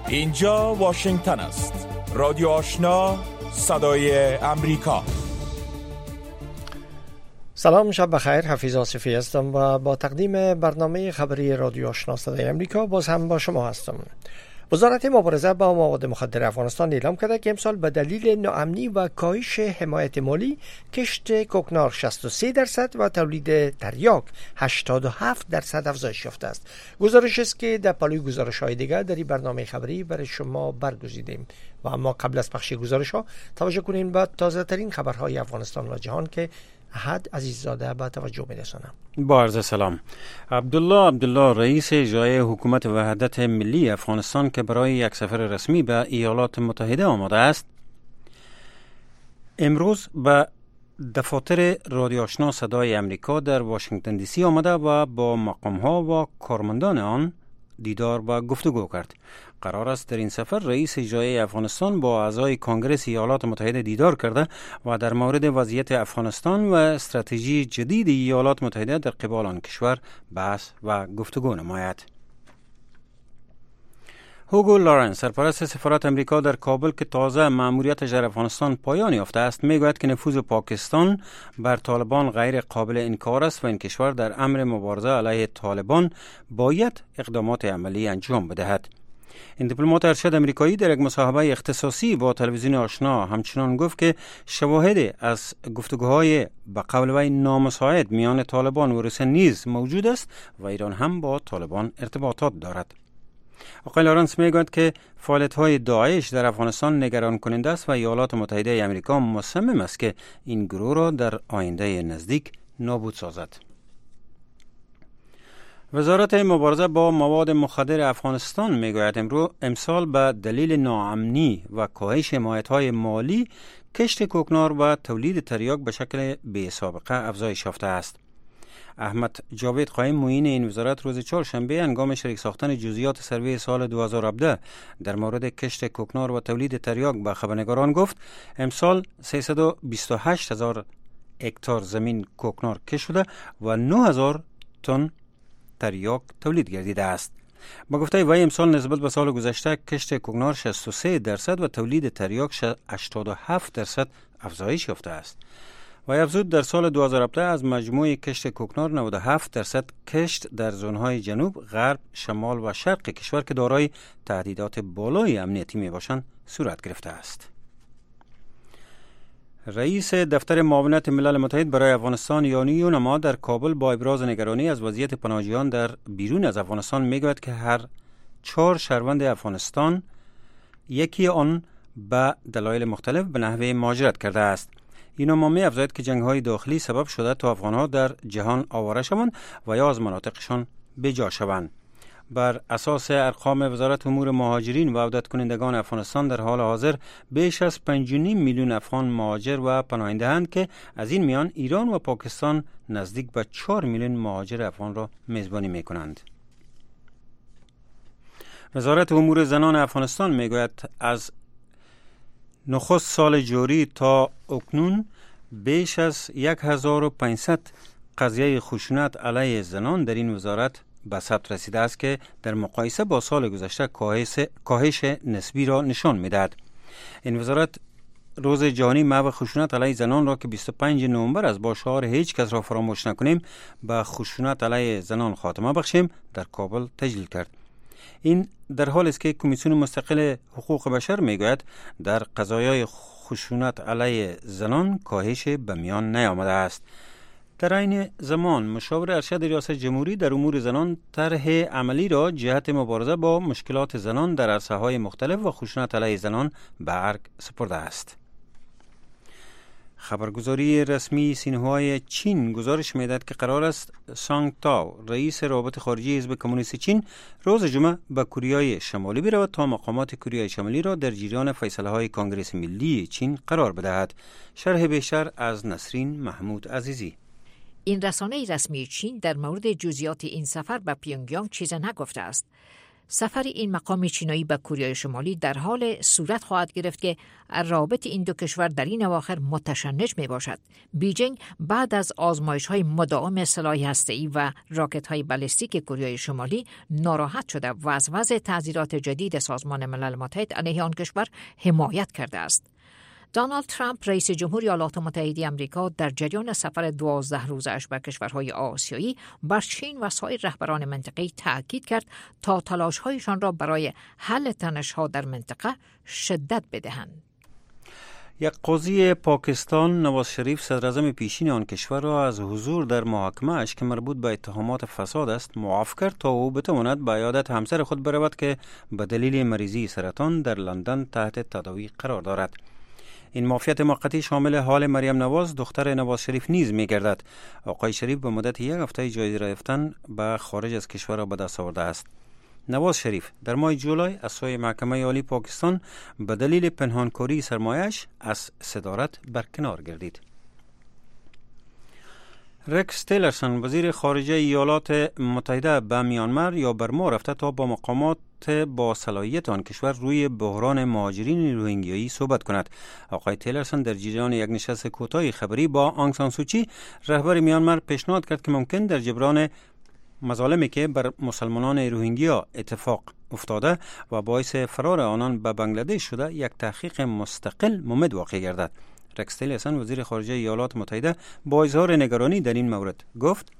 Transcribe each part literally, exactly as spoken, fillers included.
اینجا واشنگتن است. رادیو آشنا، صدای امریکا. سلام، شب بخیر. حفیظ آصفی هستم و با تقدیم برنامه خبری رادیو آشنا صدای امریکا باز هم با شما هستم. وزارت مبارزه با مواد مخدر افغانستان اعلام کرده که امسال به دلیل ناامنی و کاهش حمایت مالی کشت کوکنار شصت و سه درصد و تولید تریاک هشتاد و هفت درصد افزایش یافته است. گزارش است که در پالوی گزارش‌های دیگر در این برنامه خبری برای شما برگزیدیم. و اما قبل از پخش گزارش‌ها توجه کنین به تازه ترین خبرهای افغانستان و جهان که احد عزیززاده به توجه می‌رسانم. با عرض سلام. عبدالله عبدالله رئیس اجرایی حکومت وحدت ملی افغانستان که برای یک سفر رسمی به ایالات متحده آماده است، امروز به دفاتر رادیو آشنا صدای امریکا در واشنگتن دی سی آمده و با مقام‌ها و کارمندان آن دیدار و گفتگو کرد. قرار است در این سفر رئیس اجرایی افغانستان با اعضای کنگره ایالات متحده دیدار کرده و در مورد وضعیت افغانستان و استراتژی جدید ایالات متحده در قبال آن کشور بحث و گفتگو نماید. هوگو لارنس، سرپرست سفارت امریکا در کابل که تازه مأموریتش در افغانستان پایان یافته است، میگوید که نفوذ پاکستان بر طالبان غیر قابل انکار است و این کشور در امر مبارزه علیه طالبان باید اقدامات عملی انجام بدهد. این دیپلمات ارشد امریکایی در یک مصاحبه اختصاصی با تلویزیون آشنا همچنان گفت که شواهد از گفتگوهای به قول وی نامساعد میان طالبان و روسیه نیز موجود است و ایران هم با طالبان ارتباطات دارد. آقای لارنس میگوید که فعالیت‌های داعش در افغانستان نگران کننده است و ایالات متحده آمریکا مصمم است که این گروه را در آینده نزدیک نابود سازد. وزارت مبارزه با مواد مخدر افغانستان میگوید امروز امسال به دلیل ناامنی و کاهش حمایت‌های مالی کشت کوکنار و تولید تریاک به شکل بی سابقه افزایش یافته است. احمد جاوید قایم معین این وزارت روز چهارشنبه هنگام شریک ساختن جزئیات سروی سال دو هزار و هفده در مورد کشت کوکنار و تولید تریاک به خبرنگاران گفت امسال سیصد و بیست و هشت هزار هکتار زمین کوکنار کشت شده و نه هزار تن تریاک تولید گردیده است. با گفته وی امسال نسبت به سال گذشته کشت کوکنار شصت و سه درصد و تولید تریاک هشتاد و هفت درصد افزایش یافته است. و افزود در سال دو هزار و هفده از مجموع کشت کوکنار نود و هفت درصد کشت در زونهای جنوب، غرب، شمال و شرق کشور که دارای تهدیدات بالای امنیتی می باشند صورت گرفته است. رئیس دفتر معاونت ملل متحد برای افغانستان یانی یونما در کابل با ابراز نگرانی از وضعیت پناهجویان در بیرون از افغانستان میگوید که هر چهار شهروند افغانستان یکی آن به دلایل مختلف به نحوه مهاجرت کرده است. یونما می افزاید که جنگ‌های داخلی سبب شده تا افغان‌ها در جهان آواره شوند و یا از مناطقشان بجا شوند. بر اساس ارقام وزارت امور مهاجرین و عودت کنندگان افغانستان در حال حاضر بیش از پنج و نیم میلیون افغان مهاجر و پناهنده اند که از این میان ایران و پاکستان نزدیک به چهار میلیون مهاجر افغان را میزبانی میکنند. وزارت امور زنان افغانستان میگوید از نخست سال جاری تا اکنون بیش از هزار و پانصد قضیه خشونت علیه زنان در این وزارت به ثبت رسیده است که در مقایسه با سال گذشته کاهش نسبی را نشان می‌دهد. این وزارت روز جهانی محو خشونت علیه زنان را که بیست و پنجم نوامبر از با شعار هیچ کس را فراموش نکنیم به خشونت علیه زنان خاتمه بخشیم در کابل تجلیل کرد. این در حالی است که کمیسیون مستقل حقوق بشر میگوید در قضایای خشونت علیه زنان کاهش به میان نیامده است. در این زمان مشاور ارشد ریاست جمهوری در امور زنان طرح عملی را جهت مبارزه با مشکلات زنان در عرصه‌های مختلف و خشونت علیه زنان به ارگ سپرده است. خبرگزاری رسمی سینهوای چین گزارش می‌دهد که قرار است سانگ تاو رئیس روابط خارجی حزب کمونیست چین روز جمعه به کره شمالی برود تا مقامات کره شمالی را در جریان فیصله‌های کنگره ملی چین قرار بدهد. شرح بیشتر از نسرین محمود عزیزی. این رسانه رسمی چین در مورد جزئیات این سفر به پیونگیانگ چیزی نگفته است. سفر این مقام چینایی به کره شمالی در حال صورت خواهد گرفت که رابط این دو کشور در این اواخر متشنج می باشد. بیجینگ بعد از آزمایش‌های مداوم سلاح هسته‌ای و راکت‌های بالستیک کره شمالی ناراحت شده و از وضع تعزیرات جدید سازمان ملل متحد علیه آن کشور حمایت کرده است. دونالد ترامپ رئیس جمهوری ایالات متحده آمریکا در جریان سفر دوازده روزش به کشورهای آسیایی بر چین و سایر رهبران منطقه‌ای تاکید کرد تا تلاش‌هایشان را برای حل تنش‌ها در منطقه شدت بدهند. یک قاضی پاکستان نواز شریف صدراعظم پیشین آن کشور را از حضور در محاکمه اش که مربوط به اتهامات فساد است معاف کرد تا او بتواند به عیادت همسر خود برود که به دلیل مریضی سرطان در لندن تحت تداوی قرار دارد. این معافیت موقتی شامل حال مریم نواز دختر نواز شریف نیز می‌گردد. آقای شریف به مدت یک هفته جایزه رفتن به خارج از کشور را به دست آورده است. نواز شریف در ماه جولای از سوی محکمه عالی پاکستان به دلیل پنهانکاری سرمایه‌اش از صدارت برکنار گردید. رکس تیلرسون وزیر خارجه ایالات متحده به میانمار یا برما رفته تا با مقامات با صلاحیت آن کشور روی بحران مهاجرین روهینگیایی صحبت کند. آقای تیلرسون در جریان یک نشست کوتاه خبری با آنگ سان سوچی رهبر میانمار پیشنهاد کرد که ممکن در جبران مظالمی که بر مسلمانان روهینگیا اتفاق افتاده و باعث فرار آنان به بنگلادش شده یک تحقیق مستقل ممد واقع گردد. رکس تیلرسون وزیر خارجه ایالات متحده با اظهار نگرانی در این مورد گفت: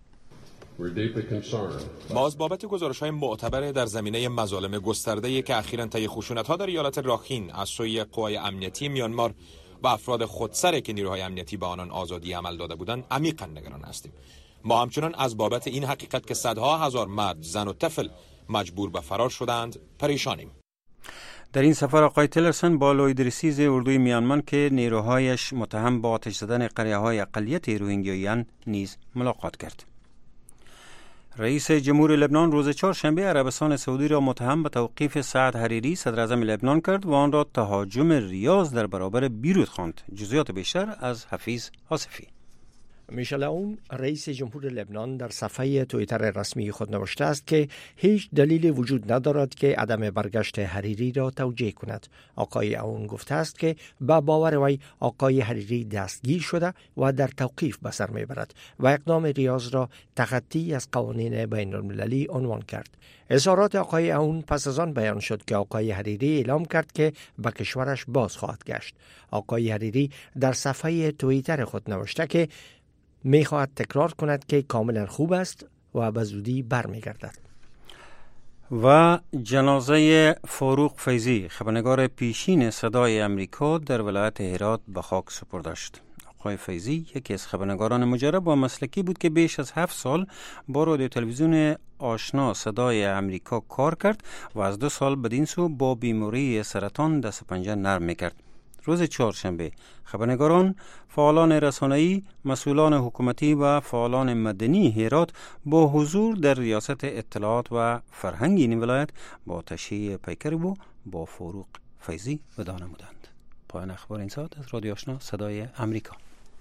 ما از بابت گزارش‌های معتبر در زمینه مظالم گسترده‌ای که اخیراً طی خشونت‌ها در ایالت راخین از سوی قوای امنیتی میانمار و افراد خودسره که نیروهای امنیتی به آنان آزادی عمل داده بودند عمیقاً نگران هستیم. ما همچنان از بابت این حقیقت که صدها هزار مرد، زن و طفل مجبور به فرار شدند پریشانیم. در این سفر آقای تیلرسون با لوید ریسیز اردوی میانمار که نیروهایش متهم به آتش زدن قریه‌های اقلیت روهینگیایی‌اند نیز ملاقات کرد. رئیس جمهور لبنان روز چهارشنبه عربستان سعودی را متهم به توقیف سعد حریری صدراعظم لبنان کرد و آن را تهاجم ریاض در برابر بیروت خواند. جزئیات بیشتر از حفیظ آصفی. میشل اون رئیس جمهور لبنان در صفحه توییتر رسمی خود نوشته است که هیچ دلیلی وجود ندارد که عدم برگشت حریری را توجیه کند. آقای اون گفته است که با باور وی آقای حریری دستگیر شده و در توقیف به سر میبرد و اقدام ریاض را تخطی از قوانین بین المللی عنوان کرد. اظهارات آقای اون پس از آن بیان شد که آقای حریری اعلام کرد که به کشورش باز خواهد گشت. آقای حریری در صفحه توییتر خود نوشته که می خواهد تکرار کند که کاملا خوب است و به زودی برمیگردد. و جنازه فاروق فیضی خبرنگار پیشین صدای امریکا در ولایت هرات به خاک سپرده شد. آقای فیضی یکی از خبرنگاران مجرب و مسلکی بود که بیش از هفت سال با رادیو تلویزیون آشنا صدای امریکا کار کرد و از دو سال بدین سو با بیماری سرطان دست پنجه نرم میکرد. روز چهارشنبه خبرنگاران، فعالان رسانه‌ای، مسئولان حکومتی و فعالان مدنی هرات با حضور در ریاست اطلاعات و فرهنگ این ولایت با تشییع پیکر و با فاروق فیضی وداع نمودند. پایان اخبار این ساعت از رادیو آشنا صدای امریکا.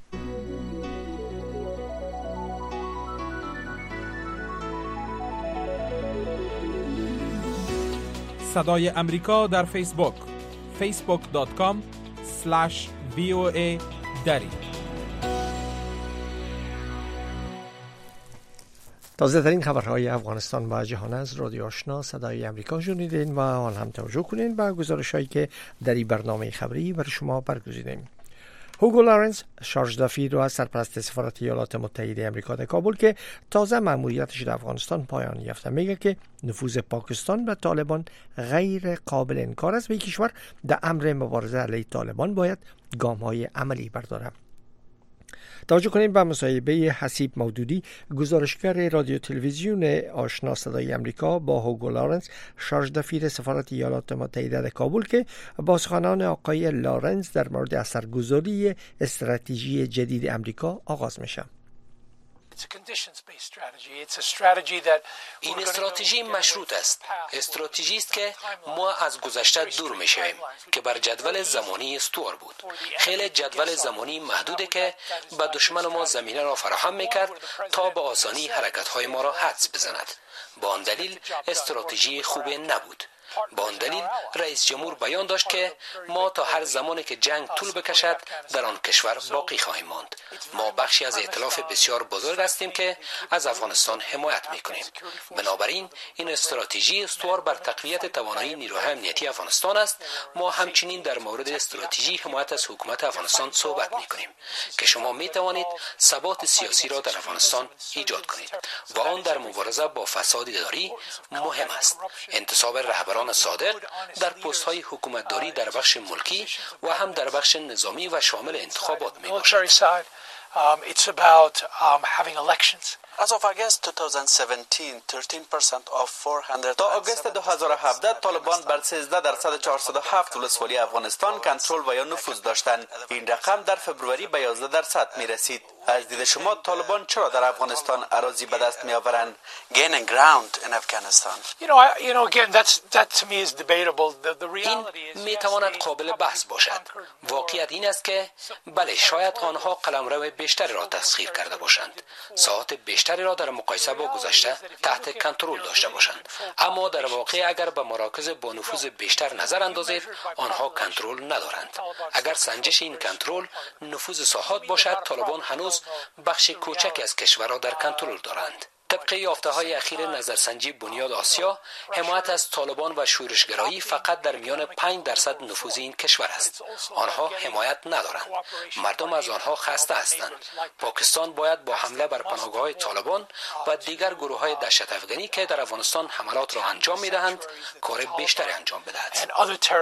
صدای امریکا در فیسبوک فیسبوک دات کام سلش وی او ای دری. تازه ترین خبرهای افغانستان و جهان از رادیو آشنا صدای امریکا شنیدین و آن هم توجه کنین به گزارش هایی که در این برنامه خبری برای شما برگزیدیم. هوگو لارنس شارژ دافیر و سرپرست سفارت ایالات متحده آمریکا در کابل که تازه مأموریتش در افغانستان پایان یافته میگه که نفوذ پاکستان و طالبان غیر قابل انکار است و این کشور در امر مبارزه علیه طالبان باید گام‌های عملی برداره. توجه کنیم به مصاحبه حسیب مودودی گزارشگر رادیو تلویزیون آشنا صدای امریکا با هوگو لارنس شارژ دافیر سفارت ایالات متحده در کابل که با سخنان آقای لارنس در مورد اثرگذاری استراتژی جدید امریکا آغاز میشه. این استراتژی مشروط است. استراتژی است که ما از گذشته دور میشویم که بر جدول زمانی استوار بود. خیلی جدول زمانی محدوده که به دشمن ما زمینه را فراهم میکرد تا به آسانی حرکت‌های ما را حدس بزند. با آن دلیل استراتژی خوبی نبود. با آن دلیل رئیس جمهور بیان داشت که ما تا هر زمانی که جنگ طول بکشد در آن کشور باقی خواهیم ماند. ما بخشی از ائتلاف بسیار بزرگ هستیم که از افغانستان حمایت میکنیم. بنابراین این استراتژی استوار بر تقویت توانایی نیروهای امنیتی افغانستان است. ما همچنین در مورد استراتژی حمایت از حکومت افغانستان صحبت میکنیم که شما میتوانید ثبات سیاسی را در افغانستان ایجاد کنید و آن در مبارزه با فساد اداری مهم است. انتصاب رهبران صادق در پست های حکومتداری در بخش ملکی و هم در بخش نظامی و شامل انتخابات می باشد. As of August twenty seventeen, thirteen percent of four hundred تا آگوست دو هزار و هفده طالبان بر سیزده درصد چهارصد و هفت ولسوالی افغانستان کنترل و یا نفوذ داشتند. این رقم در فبروری به یازده درصد می رسید. از دید شما طالبان چرا در افغانستان اراضی به دست می آورند؟ gaining ground in Afghanistan. You know, I, you know, again, that's that to me is debatable. The, the reality این is می تواند قابل بحث باشد. واقعیت این است که بله شاید آنها قلمرو بیشتری را تسخیر کرده باشند. ساعت بیشتری را در مقایسه با گذشته تحت کنترل داشته باشند. اما در واقع اگر به مراکز با نفوذ بیشتر نظر اندازید آنها کنترل ندارند. اگر سنجش این کنترل نفوذ ساحات باشد طالبان هنوز بخش کوچکی از کشور را در کنترل دارند. طبق یافته‌های اخیر نظرسنجی بنیاد آسیا، حمایت از طالبان و شورشگرایی فقط در میان پنج درصد نفوذ این کشور است. آنها حمایت ندارند. مردم از آنها خسته هستند. پاکستان باید با حمله بر پناهگاه‌های طالبان و دیگر گروه‌های دهشت افغانی که در افغانستان حملات را انجام می‌دهند، کار بیشتری انجام بدهد.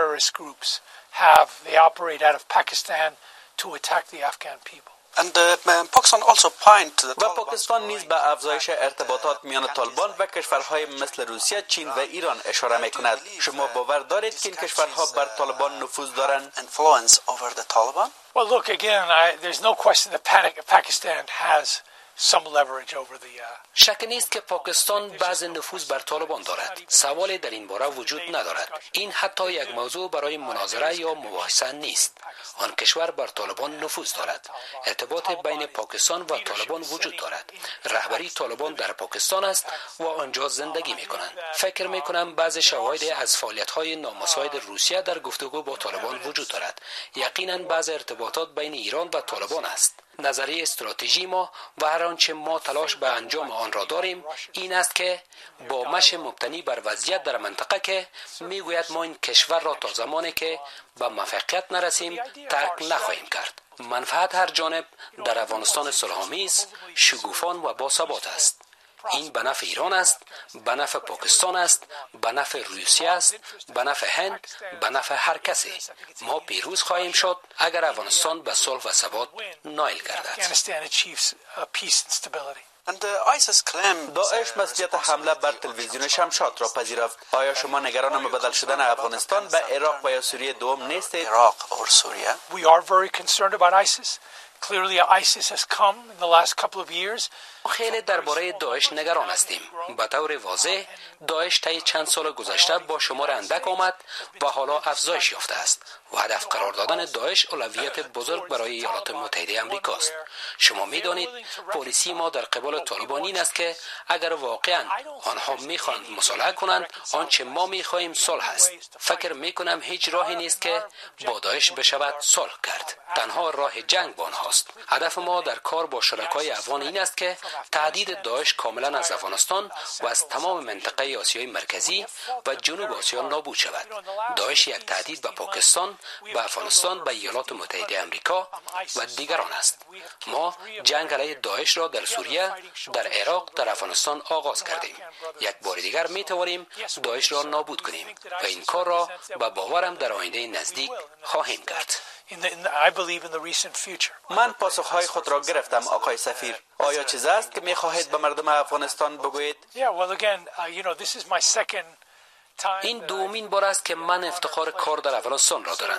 And uh, Pakistan also point to the و پاکستان نیز به افزایش ارتباطات میان طالبان و کشورهای مثل روسیه، چین و ایران اشاره میکند. شما باور دارید که این کشورها بر طالبان نفوذ دارند؟ influence over the Taliban? Well, look again. I, there's no question that Pakistan has some leverage over the. Uh, شک نیست که پاکستان بعض نفوذ بر طالبان دارد. سوالی در این باره وجود ندارد. این حتی یک موضوع برای مناظره یا مباحثه نیست. آن کشور بر طالبان نفوذ دارد. ارتباط بین پاکستان و طالبان وجود دارد. رهبری طالبان در پاکستان است و آنجا زندگی می‌کنند. فکر می‌کنم بعض شواهد از فعالیت‌های نامساعد روسیه در گفتگو با طالبان وجود دارد. یقیناً بعض ارتباطات بین ایران و طالبان است. نظریه استراتژی ما و هر آنچه ما تلاش به انجام آن را داریم این است که با مش مبتنی بر وضعیت در منطقه که میگوید ما این کشور را تا زمانی که به موفقیت نرسیم ترک نخواهیم کرد. منفعت هر جانب در افغانستان صلح‌آمیز، شکوفان و باثبات است. این به نفع ایران است، به نفع پاکستان است، به نفع روسیه است، به نفع هند، به نفع هر کسی. ما پیروز خواهیم شد اگر افغانستان به صلح و ثبات نائل گردد. داعش مسئولیت حمله بر تلویزیون شمشاد را پذیرفت. آیا شما نگران مبادل شدن افغانستان به عراق و یا سوریه دوم نیستید؟ Iraq or Syria? We are very concerned about ISIS. Clearly, ISIS has come in the last couple of years. خیلی درباره داعش نگران هستیم. به طور واضح داعش طی چند سال گذشته با شمار اندک آمد و حالا افزایش یافته است و هدف قرار دادن داعش اولویت بزرگ برای ایالات متحده آمریکا است. شما می‌دانید پلیسی ما در قبال طالبان این است که اگر واقعا آنها می‌خواهند مصالحه کنند آنچه ما می‌خواهیم صلح است. فکر می‌کنم هیچ راهی نیست که با داعش بشود صلح کرد. تنها راه جنگ با آنهاست. هدف ما در کار با شرکای افغان این است که تهدید داعش کاملا از افغانستان و از تمام منطقه آسیای مرکزی و جنوب آسیا نابود شود. داعش یک تهدید به پاکستان، به افغانستان، به ایالات متحده آمریکا و دیگران است. ما جنگ علیه داعش را در سوریه، در عراق، در افغانستان آغاز کردیم. یک بار دیگر می توانیم داعش را نابود کنیم و این کار را به باورم در آینده نزدیک خواهیم کرد. In the, in the, I believe in the recent future. من پاسخهای خود را گرفتم آقای سفیر. آیا چیزی است که می خواهید به مردم افغانستان بگویید؟ Yeah, well again, uh, you know, this is my second time. این دومین بار است که من افتخار کار در افغانستان را دارم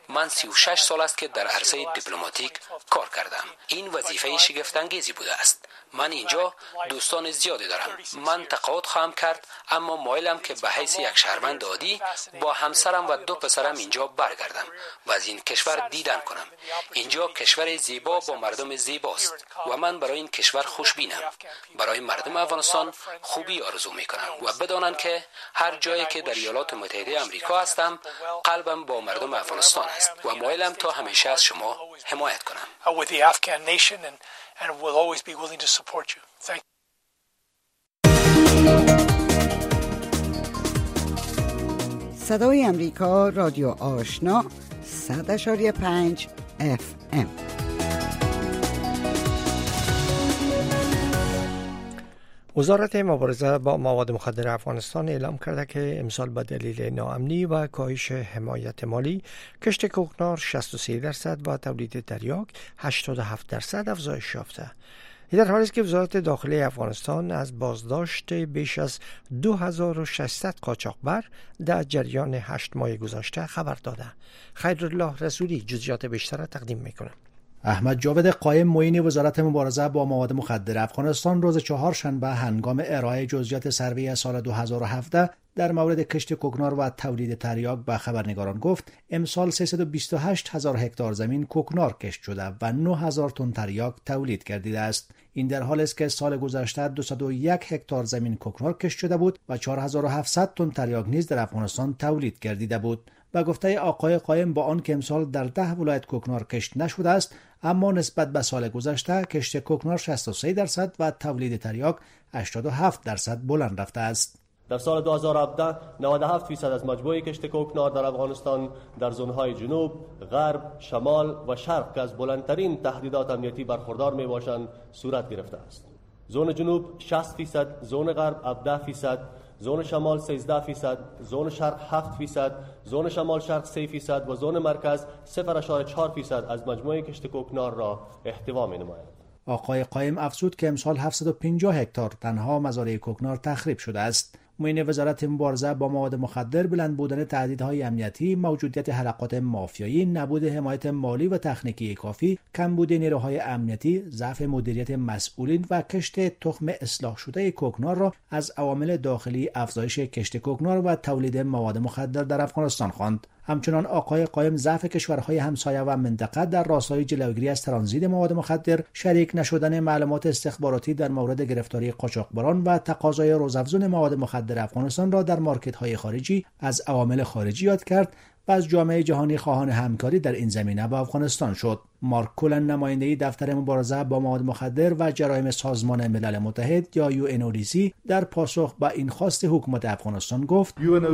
من سی و شش سال است که در عرصه دیپلماتیک کار کردم. این وظیفه شگفت‌انگیزی بوده است. من اینجا دوستان زیادی دارم. من تقاعد خواهم کرد، اما مایلم که به حیث یک شهروند عادی با همسرم و دو پسرم اینجا برگردم و از این کشور دیدن کنم. اینجا کشور زیبا با مردم زیباست و من برای این کشور خوشبینم. برای مردم افغانستان خوبی آرزو میکنم و بدانند که هر جایی که در ایالات متحده آمریکا هستم، قلبم با مردم افغانستان است و مایلم تا همیشه از شما حمایت کنم. And will always be willing to support you. Thank you. صدای امریکا رادیو آشنا صد اشاری پنج اف ام. وزارت مبارزه با مواد مخدر افغانستان اعلام کرده که امسال به دلیل ناامنی و کاهش حمایت مالی کشت کوکنار شصت و سه درصد و تولید تریاک هشتاد و هفت درصد افزایش یافته. این در حالی است که وزارت داخلی افغانستان از بازداشت بیش از دو هزار و ششصد قاچاقبر در جریان هشت ماه گذشته خبر داده. خیرالله رسولی جزئیات بیشتر را تقدیم میکنه. احمد جاوید قایم معین وزارت مبارزه با مواد مخدر افغانستان روز چهارشنبه هنگام ارائه جزئیات سروی سال دو هزار و هفده در مورد کشت کوکنار و تولید تریاک به خبرنگاران گفت امسال سیصد و بیست و هشت هزار هکتار زمین کوکنار کشت شده و نه هزار تن تریاک تولید گردیده است. این در حالی است که سال گذشته دویست و یک هکتار زمین کوکنار کشت شده بود و چهار هزار و هفتصد تن تریاک نیز در افغانستان تولید گردیده بود. و گفته آقای قایم با آن که امسال در ده ولایت کوکنار کشت نشده است، اما نسبت به سال گذشته کشت کوکنار شصت و سه درصد و تولید تریاک هشتاد و هفت درصد بلند رفته است. در سال دو هزار و هفده نود و هفت فیصد از مجموعه کشت کوکنار در افغانستان در زونهای جنوب، غرب، شمال و شرق که از بلندترین تهدیدات امنیتی برخوردار می باشند صورت گرفته است. زون جنوب شصت فیصد، زون غرب هفده فیصد، زون شمال سیزده فیصد، زون شرق هفت فیصد، زون شمال شرق سه فیصد و زون مرکز صفر ممیز چهار فیصد از مجموعه کشت کوکنار را احتوا می نماید. آقای قایم افزود که امسال هفتصد و پنجاه هکتار تنها مزارع کوکنار تخریب شده است. معین وزارت مبارزه با مواد مخدر بلند بودن تهدیدهای امنیتی، موجودیت حلقات مافیایی، نبود حمایت مالی و تکنیکی کافی، کمبود نیروهای امنیتی، ضعف مدیریت مسئولین و کشت تخم اصلاح شده کوکنار را از عوامل داخلی افزایش کشت کوکنار و تولید مواد مخدر در افغانستان خواند. همچنان آقای قایم ضعف کشورهای همسایه و منطقه در راستای جلوگیری از ترانزیت مواد مخدر، شریک نشدن معلومات استخباراتی در مورد گرفتاری قاچاقبران و تقاضای روزافزون مواد مخدر افغانستان را در مارکت‌های خارجی از عوامل خارجی یاد کرد و از جامعه جهانی خواهان همکاری در این زمینه با افغانستان شد. مارک کولن نماینده دفتر مبارزه با مواد مخدر و جرایم سازمان ملل متحد یا یو ان او دی سی در پاسخ به این خواست حکومت افغانستان گفت یو ان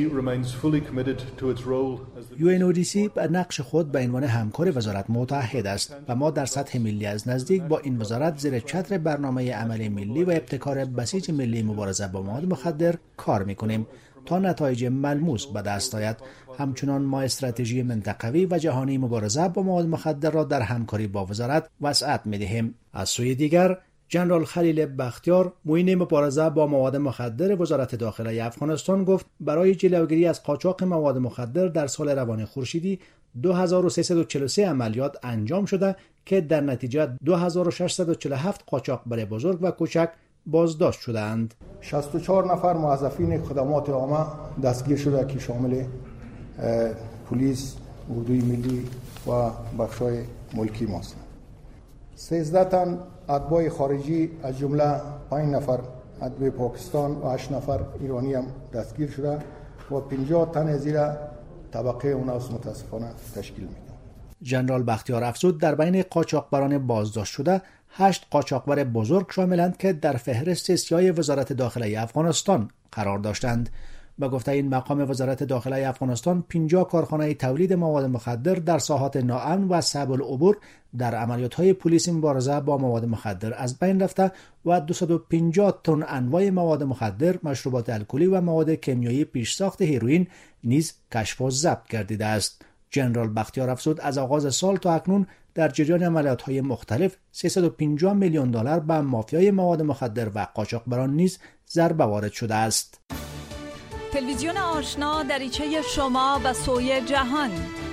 او دی سی به نقش خود به عنوان همکار وزارت متحد است و ما در سطح ملی از نزدیک با این وزارت زیر چتر برنامه عملی ملی و ابتکار بسیج ملی مبارزه با مواد مخدر کار می‌کنیم تا نتایج ملموس به دست آید. همچنان ما استراتژی منطقوی و جهانی مبارزه با مواد مخدر را در همکاری با وزارت وسعت می‌دهیم. از سوی دیگر جنرال خلیل بختیار معین مبارزه با مواد مخدر وزارت داخلی افغانستان گفت برای جلوگیری از قاچاق مواد مخدر در سال روان خورشیدی دو هزار و سیصد و چهل و سه عملیات انجام شده که در نتیجه دو هزار و ششصد و چهل و هفت قاچاقبر بزرگ و کوچک بازداشت شدند. شصت و چهار نفر موظفین خدمات عامه دستگیر شده که شامل پلیس، اردوی ملی و بخشای ملکی ماست. سیزده تن اتباع خارجی از جمله پنج نفر اتباع پاکستان و هشت نفر ایرانی هم دستگیر شده و پنجاه تن زیر طبقه اوناس متاسفانه تشکیل میدن. جنرال بختیار افزود در بین قاچاقبران بازداشت شده هشت قاچاقبر بزرگ شاملند که در فهرست سیاه وزارت داخلی افغانستان قرار داشتند. به گفته این مقام وزارت داخلی افغانستان پنجاه کارخانه تولید مواد مخدر در ساحات ناامن و صعب العبور در عملیات‌های پلیس مبارزه با مواد مخدر از بین رفته و دویست و پنجاه تن انواع مواد مخدر، مشروبات الکلی و مواد کیمیایی پیشساخت هیروئین نیز کشف و ضبط گردیده است. جنرال بختیار افزود از آغاز سال تا اکنون در جریان عملیات‌های مختلف سیصد و پنجاه میلیون دلار به مافیای مواد مخدر و قاچاقبران نیز ضربه وارد شده است. تلویزیون آشنا دریچه شما به سوی جهان.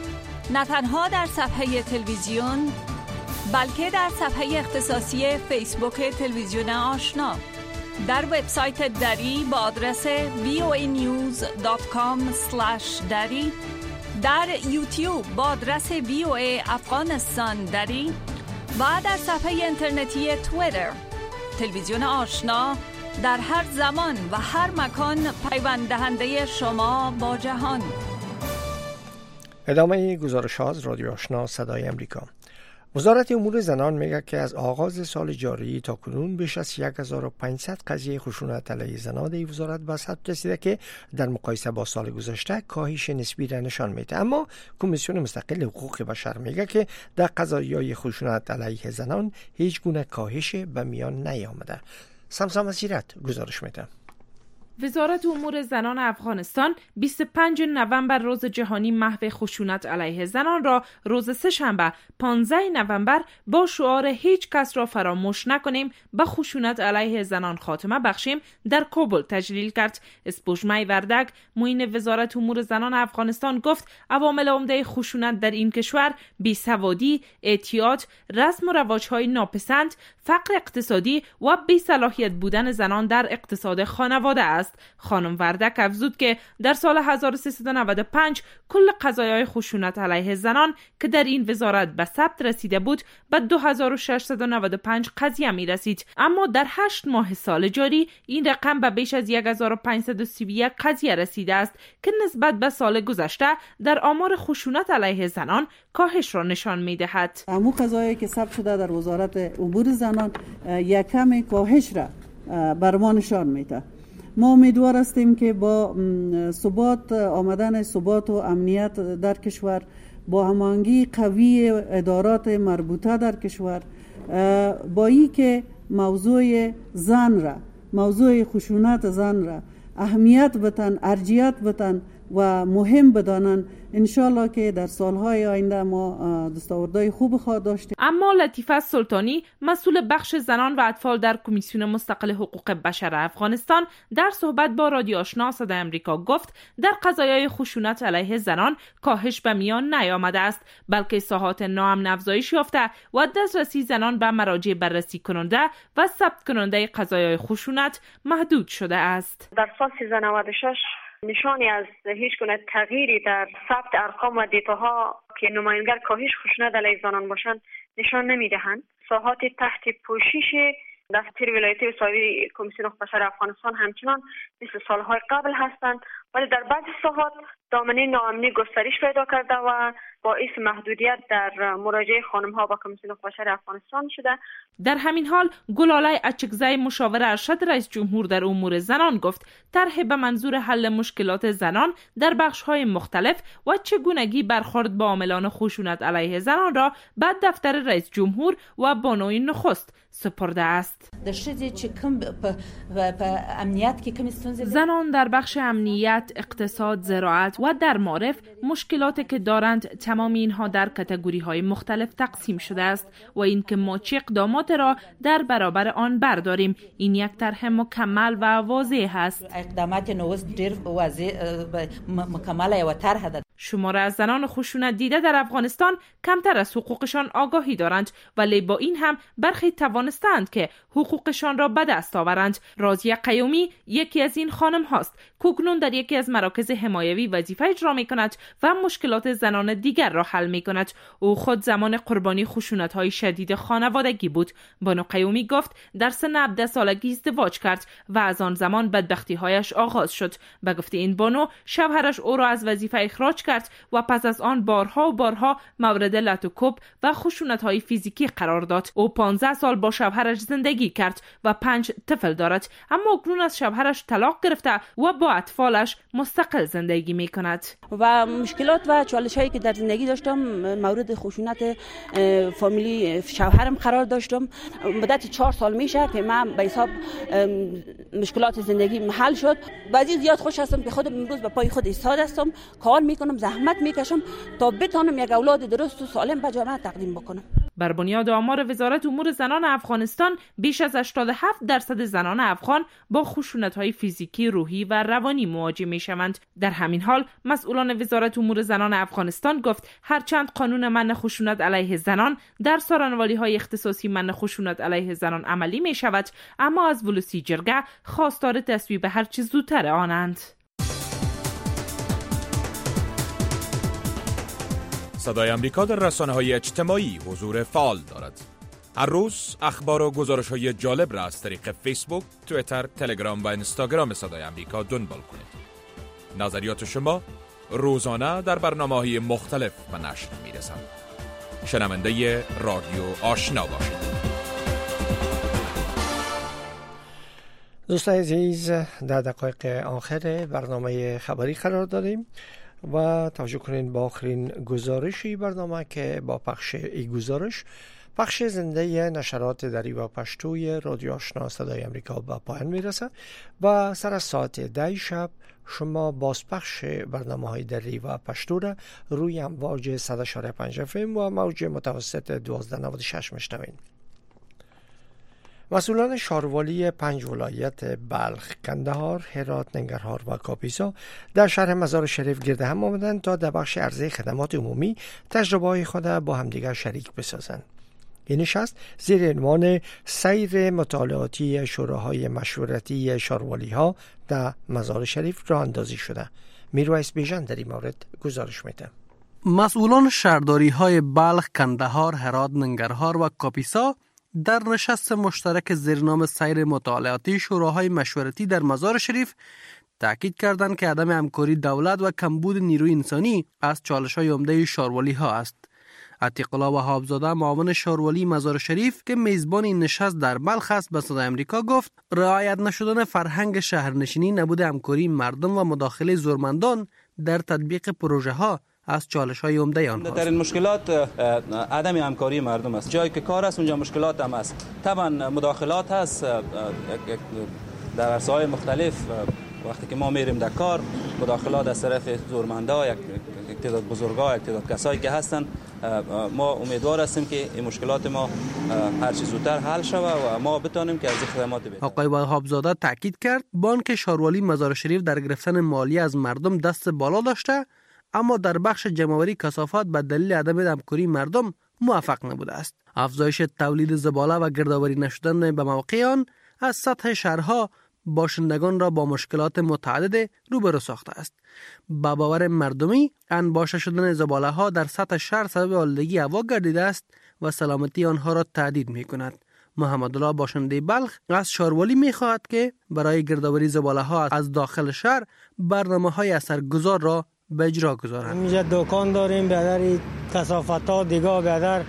نه تنها در صفحه تلویزیون بلکه در صفحه اختصاصی فیسبوک تلویزیون آشنا، در وبسایت دری با آدرس وی او ای نیوز دات کام اسلش دری، در یوتیوب با آدرس وی او ای افغانستان دری و در صفحه اینترنتی توییتر. تلویزیون آشنا در هر زمان و هر مکان پیوند دهنده شما با جهان. ادامه گزارش ها از رادیو آشنا صدای امریکا. وزارت امور زنان میگه که از آغاز سال جاری تا کنون بیش از یک هزار و پانصد قضیه خشونت علیه زنان در وزارت به ثبت رسیده که در مقایسه با سال گذشته کاهش نسبی را نشان میده. اما کمیسیون مستقل حقوق بشر میگه که در قضایای خشونت علیه زنان هیچ گونه کاهش به میان نیامده. سمسام مسیرت گزارش میده. وزارت امور زنان افغانستان بیست و پنجم نوامبر روز جهانی محو خشونت علیه زنان را روز سه‌شنبه پانزدهم نوامبر با شعار هیچ کس را فراموش نکنیم به خشونت علیه زنان خاتمه بخشیم در کابل تجلیل کرد. اسپوژمای وردک معین وزارت امور زنان افغانستان گفت عوامل عمده خشونت در این کشور بیسوادی، اعتیاد، رسم و رواج‌های ناپسند، فقر اقتصادی و بی‌صلاحیت بودن زنان در اقتصاد خانواده است. خانم وردک افزود که در سال هزار و سیصد و نود و پنج کل قضایای خشونت علیه زنان که در این وزارت به ثبت رسیده بود به دو هزار و ششصد و نود و پنج قضیه می رسید، اما در هشت ماه سال جاری این رقم به بیش از هزار و پانصد و سی و یک قضیه رسیده است که نسبت به سال گذشته در آمار خشونت علیه زنان کاهش را نشان می دهد. امو قضایایی که ثبت شده در وزارت امور زنان یک کم کاهش را بر ما نشان میده. ما امیدوار هستیم که با ثبات آمدن ثبات و امنیت در کشور، با هماهنگی قوی ادارات مربوطه در کشور، با ای که موضوع زن را، موضوع خشونت زن را اهمیت بتن، ارجیت بتن و مهم بدانن، انشالله که در سالهای آینده ما دستاوردهای خوب خواهد داشتیم. اما لطیفه سلطانی مسئول بخش زنان و اطفال در کمیسیون مستقل حقوق بشر افغانستان در صحبت با رادیو آشنا صدای امریکا گفت در قضایای خشونت علیه زنان کاهش به میان نیامده است، بلکه ساحات ناامن افزایش یافته و دسترسی زنان به مراجع بررسی کننده و ثبت کننده قضایای خشونت محدود شده است. در سال سیزده نود و شش نشانی از هیچ گونه تغییری در ثبت ارقام و دیتاها که نماینگر کاهش خشونت علیه زنان باشند نشان نمیدهند. ساحات تحت پوشش دفتر ولایتی وسایل کمیسیون حقوق بشر افغانستان همچنان مثل سالهای قبل هستند، ولی در بعضی ساحات دامنه ناامنی گسترش پیدا کرده و باعث محدودیت در مراجعه خانم‌ها با کمیسیون حقوق بشر افغانستان شده. در همین حال گلالای اچکزی مشاور ارشد رئیس جمهور در امور زنان گفت طرح به منظور حل مشکلات زنان در بخش‌های مختلف و چگونگی برخورد با عاملان خشونت علیه زنان را به دفتر رئیس جمهور و بانوی نخست سپرده است. زنان در بخش امنیت، اقتصاد، زراعت و در معرف مشکلاتی که دارند تمام اینها در کاتگوری‌های مختلف تقسیم شده است و اینکه ما چه اقدامات را در برابر آن برداریم. این یک طرح مکمل و واضح است. اقدامات نوز ډیر واضح مکمل و طرح ده. شمار از زنان خشونت دیده در افغانستان کمتر از حقوقشان آگاهی دارند، ولی با این هم برخی توانستند که حقوقشان را به دست آورند. راضیه قیومی یکی از این خانم هاست. کوکنون در یکی از مراکز حمایوی وظیفه اجرا می کند و مشکلات زنان دیگر را حل می کند. او خود زمان قربانی خشونت های شدید خانوادگی بود. بانو قیومی گفت در سن هفده سالگی ازدواج کرد و از آن زمان بدبختی هایش آغاز شد. به گفته این بانو شوهرش او را از وظیفه اخراج کرد و پس از آن بارها و بارها مورد لط و کوب و خشونت های فیزیکی قرار داد. او پانزده سال با شوهرش زندگی کرد و پنج طفل دارد، اما اکنون از شوهرش طلاق گرفته و با اطفالش مستقل زندگی می کند. و مشکلات و چالش هایی که در زندگی داشتم مورد خشونت فامیلی شوهرم قرار داشتم. مدت چهار سال میشه که من به حساب مشکلات زندگی حل شد. بعضی زیاد خوش هستم که خودم امروز به پای خود ایستاده هستم، کار میکنم، زحمت میکشم تا بتونم یک اولاد درست و سالم به جامعه تقدیم بکنم. بر بنیاد آمار وزارت امور زنان افغانستان بیش از هشتاد و هفت درصد زنان افغان با خشونت‌های فیزیکی، روحی و روانی مواجه می‌شوند. در همین حال مسئولان وزارت امور زنان افغانستان گفت هرچند قانون منع خشونت علیه زنان در سارنوالی‌های اختصاصی منع خشونت علیه زنان عملی می‌شود، اما از ولسی جرگه خواستار تصویب هر چه زودتر آنند. صدای امریکا در رسانه‌های اجتماعی حضور فعال دارد. هر روز اخبار و گزارش‌های جالب را از طریق فیسبوک، توییتر، تلگرام و اینستاگرام صدای امریکا دنبال کنید. نظریات شما روزانه در برنامه‌های مختلف و نشر می‌رسند. شنونده رادیو آشنا باشید. دوستان عزیز، در دقایق آخر برنامه خبری قرار داریم و توجه کنین با آخرین گزارشی برنامه که با پخش ای گزارش پخش زنده نشرات دری و پشتوی رادیو آشنا صدای امریکا به پایان میرسه و سر از ساعت ده شب شما بازپخش برنامه های دری و پشتو را روی امواج صد و شش و پنج اف ام و موج متوسط دوازده نود و شش میشنوین. مسئولان شاروالی پنج ولایت بلخ، کندهار، هرات، ننگرهار و کاپیسا در شهر مزار شریف گرد هم آمدند تا در بخش عرضه خدمات عمومی تجربه‌های خود با همدیگر شریک بسازند. این نشست زیر عنوان سیر مطالعاتی شوراهای مشورتی شاروالی ها در مزار شریف راه اندازی شده. میرویس بیژن در این مورد گزارش میده. مسئولان شهرداری های بلخ، کندهار، هرات، ننگرهار و کاپیسا در نشست مشترک زیرنام سیر مطالعاتی شوراهای مشورتی در مزار شریف تأکید کردند که عدم همکاری دولت و کمبود نیروی انسانی از چالش‌های عمده شاروالی ها است. عتیق الله وهابزاده معاون شاروالی مزار شریف که میزبان این نشست در بلخ است به صدای امریکا گفت رعایت نشدن فرهنگ شهرنشینی، نبود همکاری مردم و مداخله زورمندان در تطبیق پروژه ها از چالش های عمده آنها. در این مشکلات عدم همکاری مردم است. جایی که کار است اونجا مشکلات هم است. طبعا مداخلات هست در عرصه‌های مختلف. وقتی که ما میریم در کار مداخلات از طرف زورمندا، یک تعداد بزرگا، یک تعداد کسایی که هستند، ما امیدوار هستیم که این مشکلات ما هر چه زودتر حل شود و ما بتونیم که از این خدمات بهتر. آقای وهابزاده تاکید کرد بانک شاروالی مزار شریف در گرفتن مالیه از مردم دست بالا داشته، اما در بخش جمع‌آوری کثافات به دلیل عدم همکاری مردم موفق نبوده است. افزایش تولید زباله و گردآوری نشدن به موقع آن از سطح شهرها باشندگان را با مشکلات متعدد روبرو ساخته است. با باور مردمی انباشته شدن زباله ها در سطح شهر سبب آلودگی هوا گردیده است و سلامتی آنها را تهدید می کند. محمد الله باشنده بلخ از شاروالی می خواهد که برای گردآوری زباله ها از داخل شهر برنامه های اثرگذار را به اجرا گذارند. اینجا دکان داریم، بیادر کثافت ها دیگه بیادر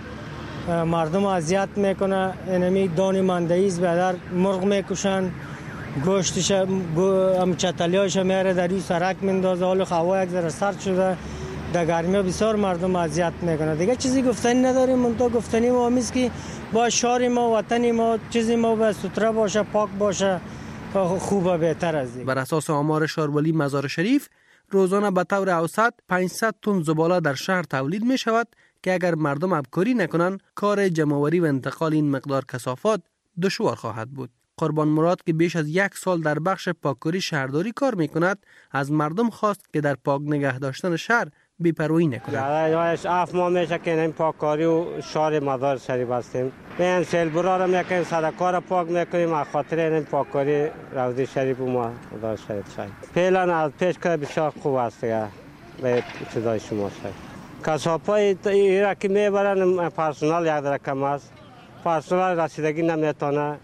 مردم اذیت میکنه. اینمی دانی مندهیز بیادر مرغ میکشن، گوشتش هم چتلیاش میاره در این سرک میندازه. حال هوا یک ذره سرد شده، در گرمی بسیار مردم اذیت میکنه. دیگه چیزی گفتنی نداریم، من تو گفتنی ما همیست که با شهر ما، وطن ما، چیزی ما به ستره باشه، پاک باشه، خوبه، بهتر از این. بر اساس آمار شاروالی مزار شریف روزانه به طور اوسط پانصد تن زباله در شهر تولید می شود که اگر مردم همکاری نکنند کار جمع‌آوری و انتقال این مقدار کثافات دشوار خواهد بود. قربان مراد که بیش از یک سال در بخش پاککاری شهرداری کار می کند از مردم خواست که در پاک نگه داشتن شهر بی‌پروایی نکنند. یادش هفت ماه میشه که این پاککاری و شهر مزار شریف هستیم. این سیلبرا را میکنیم، صدقه را پاک میکنیم، از خاطر این پاککاری روضه شریف و مزار شریف شد. فعلا از پیش که بسیار خوب است دیگه به چیزای شما شد. کثافای ایرا که میبرن پرسنل یک در کم است. پرسنل رسیدگی نمیتونه.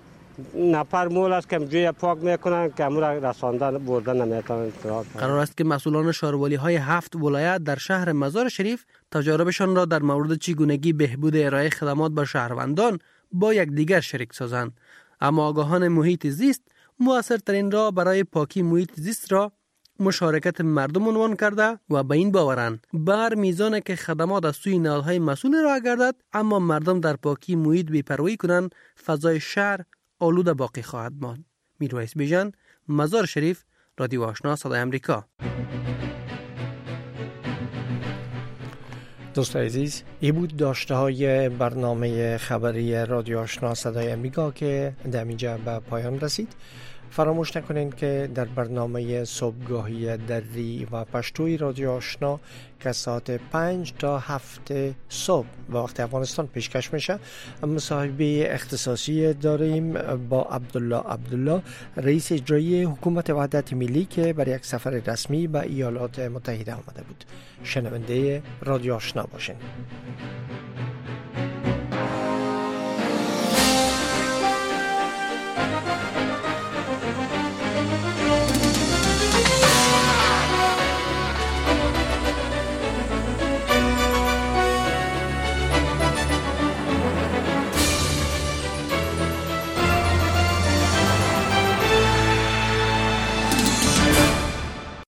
نفر مول است که جوی پاک میکنن که امور رساندن بردن نمیتونن. قرار است که مسئولان شاروالی های هفت ولایت در شهر مزار شریف تجاربشان را در مورد چگونگی بهبود ارائه خدمات به شهروندان با یکدیگر شریک سازند. اما آگاهان محیط زیست مؤثرترین راه برای پاکی محیط زیست را مشارکت مردم عنوان کرده و به این باورند بر میزان که خدمات از سوی نهادهای مسئول ارائه گردد اما مردم در پاکی محیط بی‌پروایی کنند، فضای شهر آلوده باقی خواهد ماند. میرویس بیژن، مزار شریف، رادیو آشنا صدای امریکا. دوستان عزیز، این بود داشته های برنامه خبری رادیو آشنا صدای امریکا که در اینجا به پایان رسید. فراموش نکنین که در برنامه صبحگاهی دری و پشتوی رادیو آشنا که ساعت پنج تا هفت صبح و وقت افغانستان پیشکش میشه، مصاحبه اختصاصی داریم با عبدالله عبدالله، رئیس اجرایی حکومت وحدت ملی که برای یک سفر رسمی به ایالات متحده آمده بود. شنونده رادیو آشنا باشین.